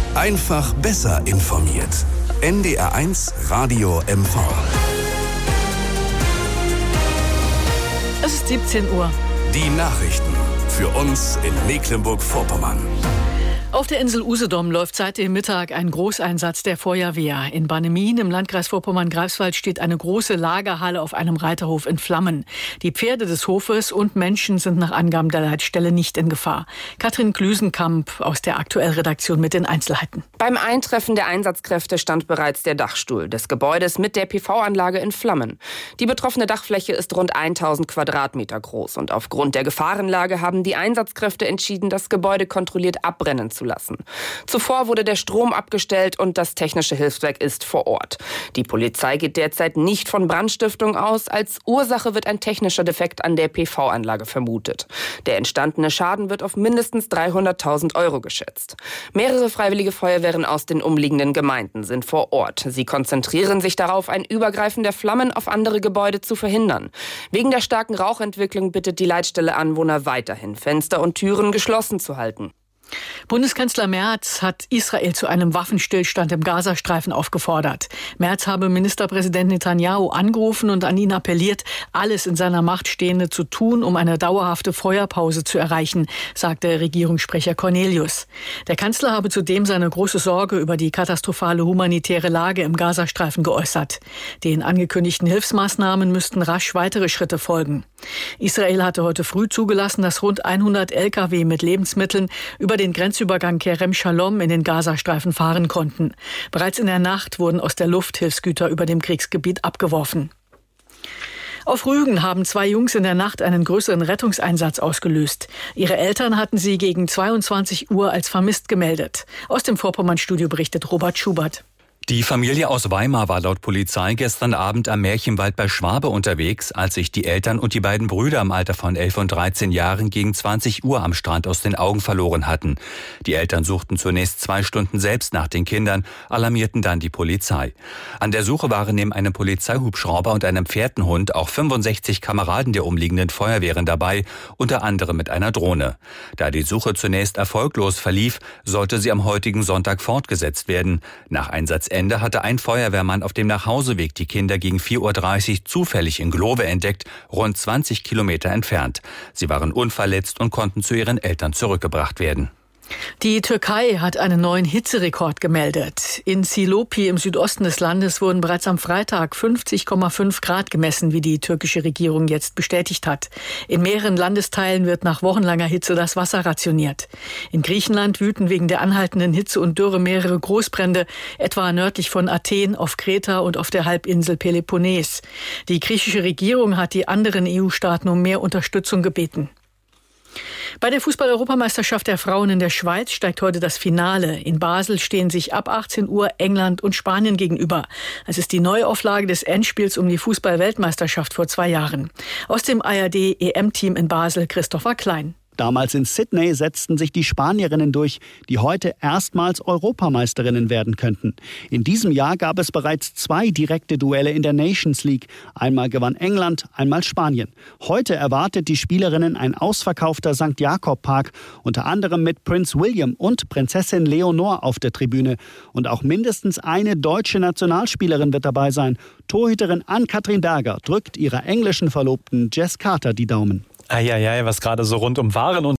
Einfach besser informiert. NDR1 Radio MV. Es ist 17 Uhr. Die Nachrichten für uns in Mecklenburg-Vorpommern. Auf der Insel Usedom läuft seit dem Mittag ein Großeinsatz der Feuerwehr. In Bannemin im Landkreis Vorpommern-Greifswald steht eine große Lagerhalle auf einem Reiterhof in Flammen. Die Pferde des Hofes und Menschen sind nach Angaben der Leitstelle nicht in Gefahr. Katrin Klüsenkamp aus der Aktuell-Redaktion mit den Einzelheiten. Beim Eintreffen der Einsatzkräfte stand bereits der Dachstuhl des Gebäudes mit der PV-Anlage in Flammen. Die betroffene Dachfläche ist rund 1000 Quadratmeter groß und aufgrund der Gefahrenlage haben die Einsatzkräfte entschieden, das Gebäude kontrolliert abbrennen zu lassen. Zuvor wurde der Strom abgestellt und das technische Hilfswerk ist vor Ort. Die Polizei geht derzeit nicht von Brandstiftung aus. Als Ursache wird ein technischer Defekt an der PV-Anlage vermutet. Der entstandene Schaden wird auf mindestens 300.000 € geschätzt. Mehrere freiwillige Feuerwehren aus den umliegenden Gemeinden sind vor Ort. Sie konzentrieren sich darauf, ein Übergreifen der Flammen auf andere Gebäude zu verhindern. Wegen der starken Rauchentwicklung bittet die Leitstelle Anwohner weiterhin, Fenster und Türen geschlossen zu halten. Bundeskanzler Merz hat Israel zu einem Waffenstillstand im Gazastreifen aufgefordert. Merz habe Ministerpräsident Netanyahu angerufen und an ihn appelliert, alles in seiner Macht Stehende zu tun, um eine dauerhafte Feuerpause zu erreichen, sagte Regierungssprecher Cornelius. Der Kanzler habe zudem seine große Sorge über die katastrophale humanitäre Lage im Gazastreifen geäußert. Den angekündigten Hilfsmaßnahmen müssten rasch weitere Schritte folgen. Israel hatte heute früh zugelassen, dass rund 100 Lkw mit Lebensmitteln über den Grenzübergang Kerem Shalom in den Gazastreifen fahren konnten. Bereits in der Nacht wurden aus der Luft Hilfsgüter über dem Kriegsgebiet abgeworfen. Auf Rügen haben 2 Jungs in der Nacht einen größeren Rettungseinsatz ausgelöst. Ihre Eltern hatten sie gegen 22 Uhr als vermisst gemeldet. Aus dem Vorpommern-Studio berichtet Robert Schubert. Die Familie aus Weimar war laut Polizei gestern Abend am Märchenwald bei Schwabe unterwegs, als sich die Eltern und die beiden Brüder im Alter von 11 und 13 Jahren gegen 20 Uhr am Strand aus den Augen verloren hatten. Die Eltern suchten zunächst 2 Stunden selbst nach den Kindern, alarmierten dann die Polizei. An der Suche waren neben einem Polizeihubschrauber und einem Fährtenhund auch 65 Kameraden der umliegenden Feuerwehren dabei, unter anderem mit einer Drohne. Da die Suche zunächst erfolglos verlief, sollte sie am heutigen Sonntag fortgesetzt werden. Nach Einsatzende hatte ein Feuerwehrmann auf dem Nachhauseweg die Kinder gegen 4.30 Uhr zufällig in Glove entdeckt, rund 20 Kilometer entfernt. Sie waren unverletzt und konnten zu ihren Eltern zurückgebracht werden. Die Türkei hat einen neuen Hitzerekord gemeldet. In Silopi im Südosten des Landes wurden bereits am Freitag 50,5 Grad gemessen, wie die türkische Regierung jetzt bestätigt hat. In mehreren Landesteilen wird nach wochenlanger Hitze das Wasser rationiert. In Griechenland wüten wegen der anhaltenden Hitze und Dürre mehrere Großbrände, etwa nördlich von Athen, auf Kreta und auf der Halbinsel Peloponnes. Die griechische Regierung hat die anderen EU-Staaten um mehr Unterstützung gebeten. Bei der Fußball-Europameisterschaft der Frauen in der Schweiz steigt heute das Finale. In Basel stehen sich ab 18 Uhr England und Spanien gegenüber. Es ist die Neuauflage des Endspiels um die Fußball-Weltmeisterschaft vor 2 Jahren. Aus dem ARD-EM-Team in Basel Christopher Klein. Damals in Sydney setzten sich die Spanierinnen durch, die heute erstmals Europameisterinnen werden könnten. In diesem Jahr gab es bereits 2 direkte Duelle in der Nations League. Einmal gewann England, einmal Spanien. Heute erwartet die Spielerinnen ein ausverkaufter St. Jakob-Park, unter anderem mit Prinz William und Prinzessin Leonor auf der Tribüne. Und auch mindestens eine deutsche Nationalspielerin wird dabei sein. Torhüterin Ann-Kathrin Berger drückt ihrer englischen Verlobten Jess Carter die Daumen. Was gerade so rund um Waren und